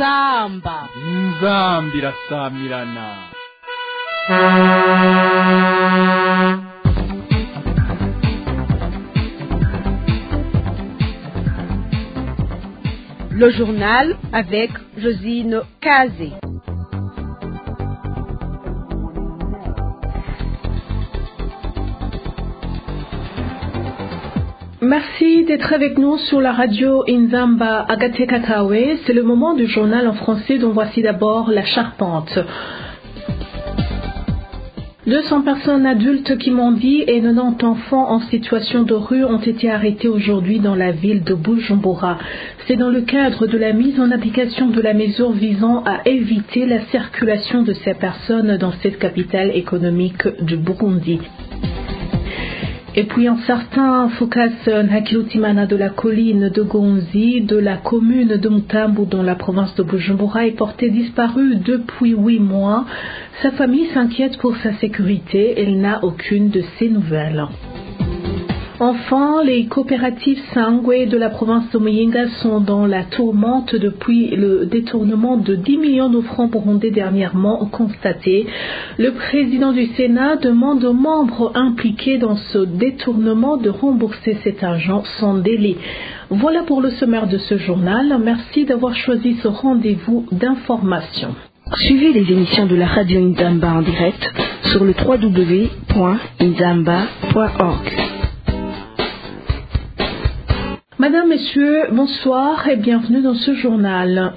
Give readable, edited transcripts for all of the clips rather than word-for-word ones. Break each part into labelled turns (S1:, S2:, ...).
S1: inzamba
S2: irasamirana.
S1: Le journal avec Josine Kazé.
S3: Merci d'être avec nous sur la radio Inzamba Agatekakawe. C'est le moment du journal en français dont voici d'abord la charpente. 200 personnes adultes qui mendient et 90 enfants en situation de rue ont été arrêtés aujourd'hui dans la ville de Bujumbura. C'est dans le cadre de la mise en application de la mesure visant à éviter la circulation de ces personnes dans cette capitale économique du Burundi. Et puis un certain Focas Nhakilutimana de la colline de Gonzi, de la commune de Mutambu dans la province de Bujumbura est porté disparu depuis 8 mois. Sa famille s'inquiète pour sa sécurité, elle n'a aucune de ses nouvelles. Enfin, les coopératives Sangwe de la province de Muyinga sont dans la tourmente depuis le détournement de 10 millions de francs burundais dernièrement constaté. Le président du Sénat demande aux membres impliqués dans ce détournement de rembourser cet argent sans délai. Voilà pour le sommaire de ce journal. Merci d'avoir choisi ce rendez-vous d'information.
S4: Suivez les émissions de la radio Inzamba en direct sur le www.inzamba.org.
S3: Madame, Messieurs, bonsoir et bienvenue dans ce journal.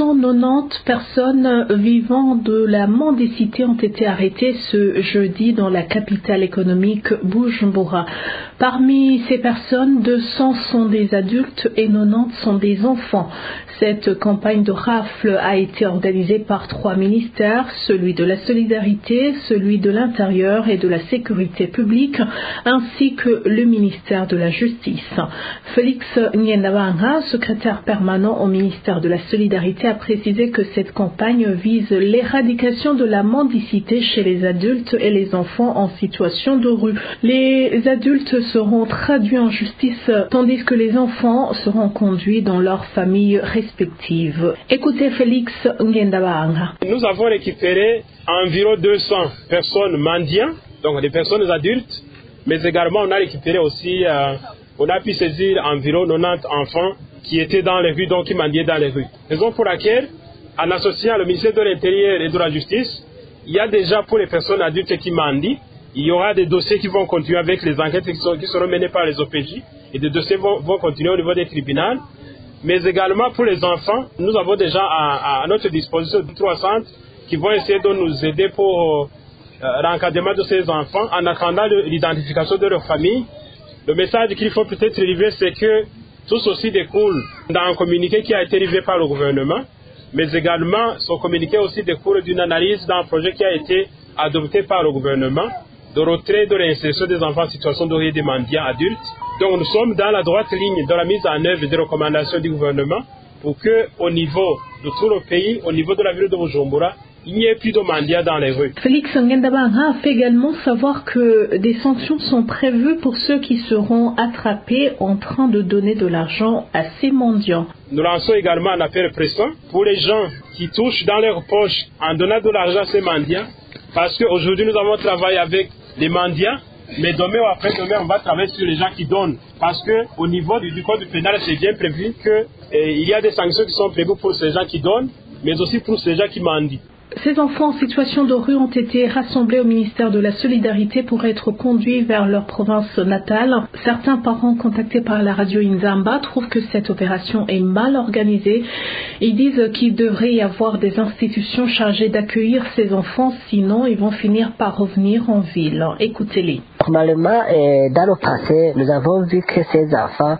S3: 290 personnes vivant de la mendicité ont été arrêtées ce jeudi dans la capitale économique Bujumbura. Parmi ces personnes, 200 sont des adultes et 90 sont des enfants. Cette campagne de rafle a été organisée par 3 ministères, celui de la solidarité, celui de l'intérieur et de la sécurité publique, ainsi que le ministère de la justice. Félix Ngendabanga, secrétaire permanent au ministère de la Solidarité, a précisé que cette campagne vise l'éradication de la mendicité chez les adultes et les enfants en situation de rue. Les adultes seront traduits en justice tandis que les enfants seront conduits dans leurs familles respectives. Écoutez Félix Ngendabanga.
S5: Nous avons récupéré environ 200 personnes mendiants, donc des personnes adultes, mais également on a récupéré aussi on a pu saisir environ 90 enfants qui étaient dans les rues, donc qui mendiaient dans les rues. Raison pour laquelle, en associant le ministère de l'Intérieur et de la Justice, il y a déjà pour les personnes adultes qui mendient, il y aura des dossiers qui vont continuer avec les enquêtes qui seront menées par les OPJ et des dossiers vont continuer au niveau des tribunaux. Mais également pour les enfants, nous avons déjà à notre disposition 3 centres qui vont essayer de nous aider pour l'encadrement de ces enfants en attendant l'identification de leur famille. Le message qu'il faut peut-être relever, c'est que tout ceci découle d'un communiqué qui a été réalisé par le gouvernement, mais également ce communiqué aussi découle d'une analyse d'un projet qui a été adopté par le gouvernement de retrait de réinsertion des enfants en situation de rue des mendiants adultes. Donc nous sommes dans la droite ligne de la mise en œuvre des recommandations du gouvernement pour que, au niveau de tout le pays, au niveau de la ville de Bujumbura, il n'y ait plus de mendiants dans les rues.
S3: Félix Ngendabanga a fait également savoir que des sanctions sont prévues pour ceux qui seront attrapés en train de donner de l'argent à ces mendiants.
S5: Nous lançons également un appel pressant pour les gens qui touchent dans leurs poches en donnant de l'argent à ces mendiants, parce qu'aujourd'hui nous avons travaillé avec les mendiants, mais demain ou après-demain on va travailler sur les gens qui donnent, parce qu'au niveau du code pénal c'est bien prévu qu'il y a des sanctions qui sont prévues pour ces gens qui donnent, mais aussi pour ces gens qui mendient.
S3: Ces enfants en situation de rue ont été rassemblés au ministère de la Solidarité pour être conduits vers leur province natale. Certains parents contactés par la radio Inzamba trouvent que cette opération est mal organisée. Ils disent qu'il devrait y avoir des institutions chargées d'accueillir ces enfants, sinon ils vont finir par revenir en ville. Écoutez-les.
S6: Normalement, dans le passé, nous avons vu que ces enfants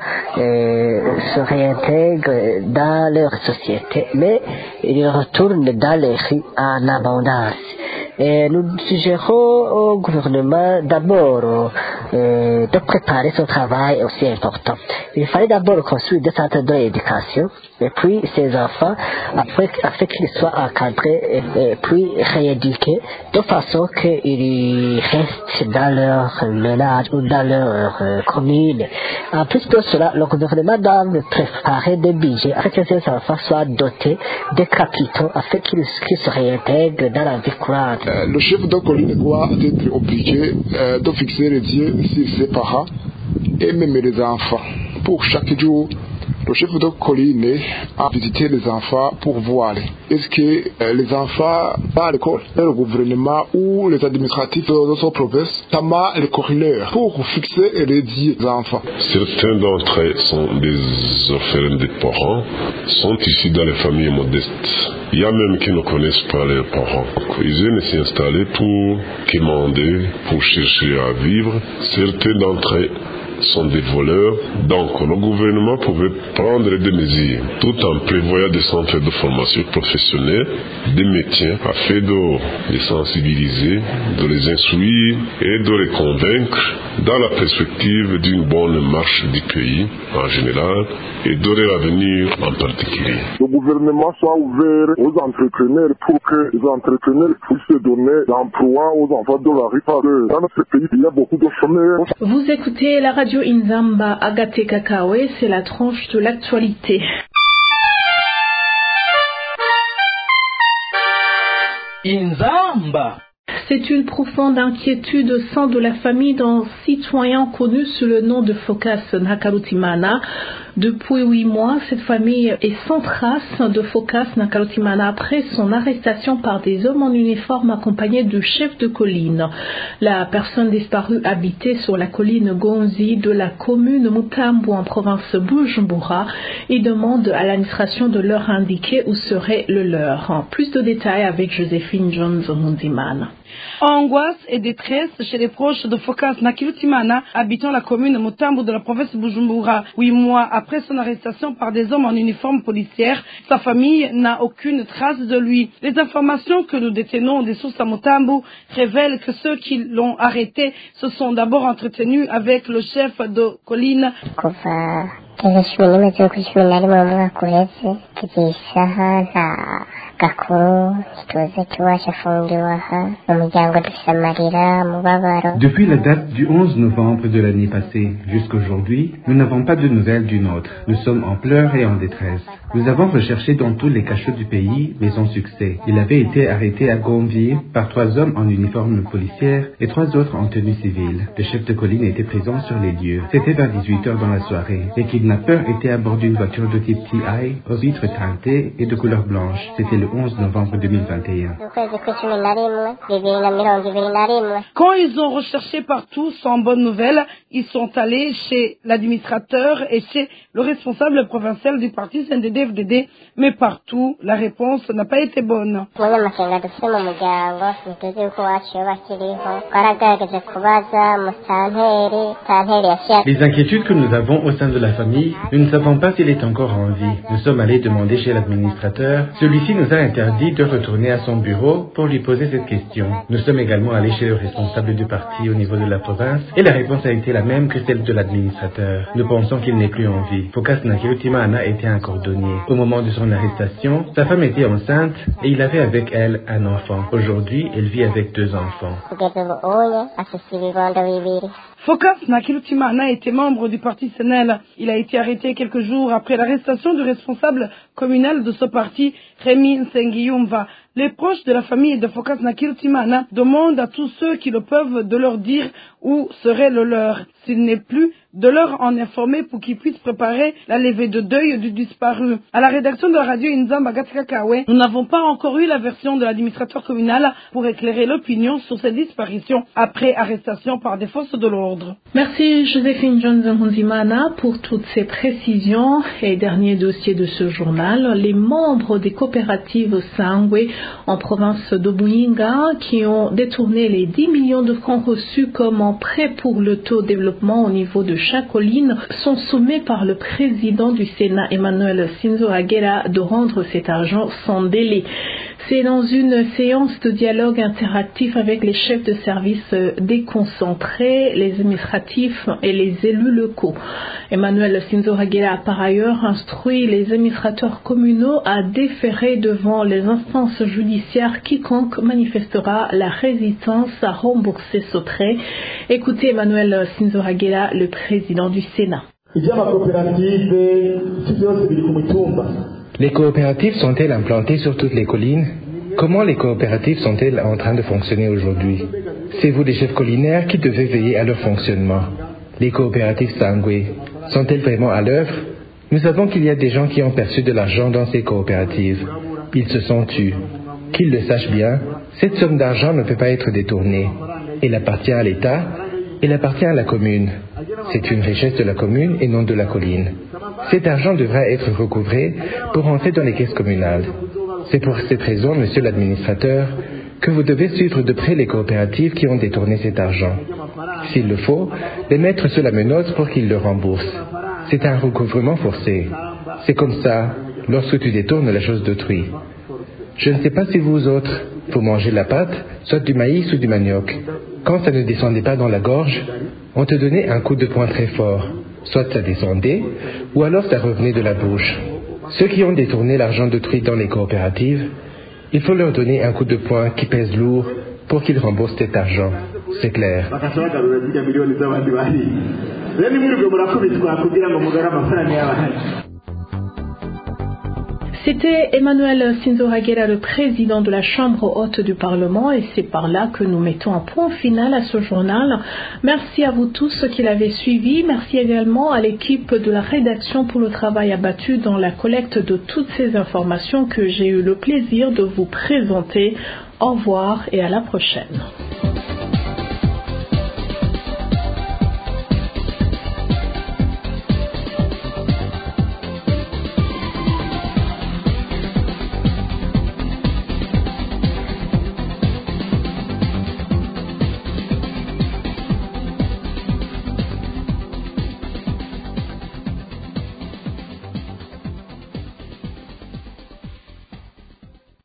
S6: se réintègrent dans leur société, mais ils retournent dans les rues en abondance. Et nous suggérons au gouvernement d'abord de préparer son travail est aussi important. Il fallait d'abord construire des centres d'éducation, et puis ces enfants, afin qu'ils soient encadrés et puis rééduqués, de façon qu'ils restent dans leur village ou dans leur commune. En plus de cela, le gouvernement doit préparer des budgets afin que ces enfants soient dotés de capitaux afin qu'ils se réintègrent dans la vie courante.
S2: Le chef de colline doit être obligé de fixer les yeux sur ses parents et même les enfants. Pour chaque jour, le chef de colline a visité les enfants pour voir est-ce que les enfants vont à l'école, le gouvernement ou les administratifs de son province, notamment les coordinateurs, pour fixer les yeux des enfants.
S7: Certains d'entre eux sont des orphelins des parents, sont ici dans les familles modestes. Il y a même qui ne connaissent pas leurs parents. Ils viennent s'y installer pour quémander, pour chercher à vivre. Certains d'entre eux sont des voleurs, donc le gouvernement pouvait prendre des mesures tout en prévoyant des centres de formation professionnelle, des métiers, afin de les sensibiliser, de les instruire et de les convaincre dans la perspective d'une bonne marche du pays en général et de leur avenir en particulier.
S2: Le gouvernement soit ouvert aux entrepreneurs pour que les entrepreneurs puissent donner l'emploi aux enfants de la rue, parce que dans notre pays, il y a beaucoup de chômeurs.
S3: Vous écoutez la radio Inzamba Agate Kakawe, c'est la tranche de l'actualité.
S8: Inzamba.
S3: C'est une profonde inquiétude au sein de la famille d'un citoyen connu sous le nom de Phocas Nakarutimana. Depuis 8 mois, cette famille est sans trace de Phocas Nakarutimana après son arrestation par des hommes en uniforme accompagnés du chef de colline. La personne disparue habitait sur la colline Gonzi de la commune Mutambu en province Bujumbura et demande à l'administration de leur indiquer où serait le leur. Plus de détails avec Joséphine Jones-Mundiman.
S9: Angoisse et détresse chez les proches de Phocas Nakarutimana, habitant la commune Mutambu de la province Bujumbura. 8 mois après son arrestation par des hommes en uniforme policière, sa famille n'a aucune trace de lui. Les informations que nous détenons des sources à Mutambu révèlent que ceux qui l'ont arrêté se sont d'abord entretenus avec le chef de colline.
S10: Depuis la date du 11 novembre de l'année passée jusqu'aujourd'hui, nous n'avons pas de nouvelles du nôtre. Nous sommes en pleurs et en détresse. Nous avons recherché dans tous les cachots du pays, mais sans succès. Il avait été arrêté à Gomville par 3 hommes en uniforme policière et 3 autres en tenue civile. Le chef de colline était présent sur les lieux. C'était vers 18h dans la soirée. Les kidnappeurs étaient à bord d'une voiture de type TI, aux vitres teintées et de couleur blanche. C'était le 11 novembre 2021.
S9: Quand ils ont recherché partout sans bonne nouvelle, ils sont allés chez l'administrateur et chez le responsable provincial du parti CNDD-FDD, mais partout, la réponse n'a pas été bonne.
S10: Les inquiétudes que nous avons au sein de la famille, nous ne savons pas s'il est encore en vie. Nous sommes allés demander chez l'administrateur. Celui-ci nous a interdit de retourner à son bureau pour lui poser cette question. Nous sommes également allés chez le responsable du parti au niveau de la province et la réponse a été la même que celle de l'administrateur. Nous pensons qu'il n'est plus en vie. Phocas Nakarutimana était un cordonnier. Au moment de son arrestation, sa femme était enceinte et il avait avec elle un enfant. Aujourd'hui, elle vit avec 2 enfants.
S9: Phocas Nakarutimana était membre du parti CNL. Il a été arrêté quelques jours après l'arrestation du responsable communal de ce parti, Rémi Nsengiyumva. Les proches de la famille de Phocas Nakarutimana demandent à tous ceux qui le peuvent de leur dire où serait le leur. S'il n'est plus, de leur en informer pour qu'ils puissent préparer la levée de deuil du disparu. À la rédaction de la radio Inzamba Agate Kakawe, nous n'avons pas encore eu la version de l'administrateur communal pour éclairer l'opinion sur cette disparition après arrestation par des forces de l'ordre.
S3: Merci Joséphine Jones-Munzimana pour toutes ces précisions. Et dernier dossier de ce journal, les membres des coopératives Sangwe en province de Muyinga qui ont détourné les 10 millions de francs reçus comme en prêt pour l'auto-développement au niveau de chaque colline sont sommés par le président du Sénat Emmanuel Sinzo Agera de rendre cet argent sans délai. C'est dans une séance de dialogue interactif avec les chefs de services déconcentrés, les administratifs et les élus locaux. Emmanuel Sinzohagera a par ailleurs instruit les administrateurs communaux à déférer devant les instances judiciaires quiconque manifestera la résistance à rembourser ce prêt. Écoutez Emmanuel Sinzohagera, le président du Sénat.
S10: Les coopératives sont-elles implantées sur toutes les collines? Comment les coopératives sont-elles en train de fonctionner aujourd'hui? C'est vous les chefs collinaires qui devez veiller à leur fonctionnement. Les coopératives Sangwe sont-elles vraiment à l'œuvre? Nous savons qu'il y a des gens qui ont perçu de l'argent dans ces coopératives. Ils se sont tus. Qu'ils le sachent bien, cette somme d'argent ne peut pas être détournée. Elle appartient à l'État, elle appartient à la commune. C'est une richesse de la commune et non de la colline. Cet argent devra être recouvré pour entrer dans les caisses communales. C'est pour cette raison, monsieur l'administrateur, que vous devez suivre de près les coopératives qui ont détourné cet argent. S'il le faut, les mettre sous la menotte pour qu'ils le remboursent. C'est un recouvrement forcé. C'est comme ça, lorsque tu détournes la chose d'autrui. Je ne sais pas si vous autres, vous mangez la pâte, soit du maïs ou du manioc. Quand ça ne descendait pas dans la gorge, on te donnait un coup de poing très fort. Soit ça descendait, ou alors ça revenait de la bouche. Ceux qui ont détourné l'argent d'autrui dans les coopératives, il faut leur donner un coup de poing qui pèse lourd pour qu'ils remboursent cet argent. C'est clair.
S3: C'était Emmanuel Sinzohagera, le président de la Chambre haute du Parlement, et c'est par là que nous mettons un point final à ce journal. Merci à vous tous qui l'avez suivi. Merci également à l'équipe de la rédaction pour le travail abattu dans la collecte de toutes ces informations que j'ai eu le plaisir de vous présenter. Au revoir et à la prochaine.